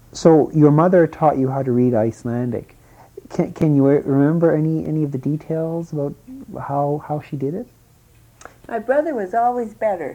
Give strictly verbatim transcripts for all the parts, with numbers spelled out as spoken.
So your mother taught you how to read Icelandic. Can, can you remember any, any of the details about how, how she did it? My brother was always better.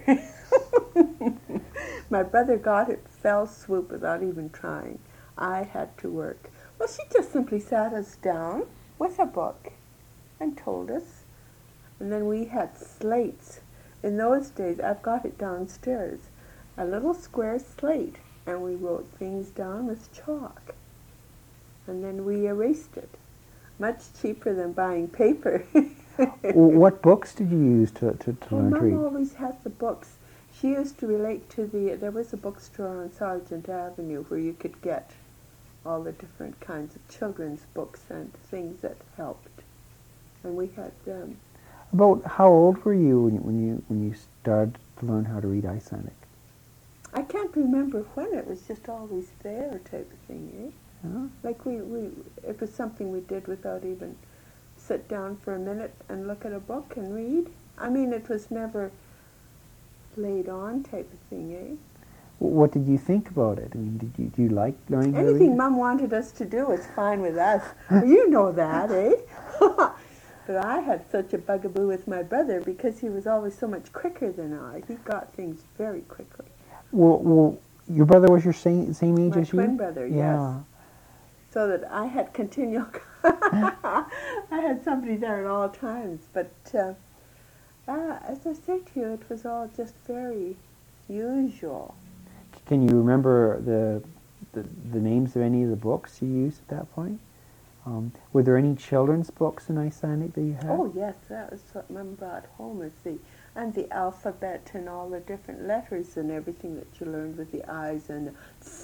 My brother got it fell swoop without even trying. I had to work. Well, she just simply sat us down with a book and told us. And then we had slates. In those days, I've got it downstairs, a little square slate, and we wrote things down with chalk. And then we erased it. Much cheaper than buying paper. What books did you use to, to, to well, learn to read? Mom always had the books. She used to relate to the, there was a bookstore on Sargent Avenue where you could get all the different kinds of children's books and things that helped. And we had them. About how old were you when, when you when you started to learn how to read Icelandic? I can't remember when. It was just always there type of thing, eh? Yeah. Like we, we, it was something we did without even sit down for a minute and look at a book and read. I mean, it was never laid on type of thing, eh? What did you think about it? I mean, did you, did you like learning how to read? Anything Mum wanted us to do was fine with us. Well, you know that, eh? But I had such a bugaboo with my brother because he was always so much quicker than I. He got things very quickly. Well, well your brother was your same, same age my as you? My twin brother, yeah. Yes. So that I had continual... I had somebody there at all times. But uh, uh, as I say to you, it was all just very usual. Can you remember the, the, the names of any of the books you used at that point? Um, were there any children's books in Icelandic that you had? Oh yes, that was what Mum brought home, is the and the alphabet and all the different letters and everything that you learned with the I's and.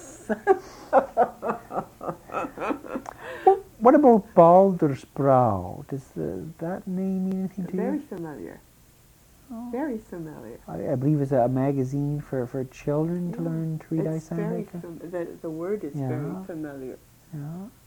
What about Baldursbrá? Does the, that name mean anything to Very you? Very familiar. Oh. Very familiar. I, I believe it's a magazine for, for children yeah. to learn to read it's Icelandic. Very fam- the, the word is yeah. very familiar. Yeah.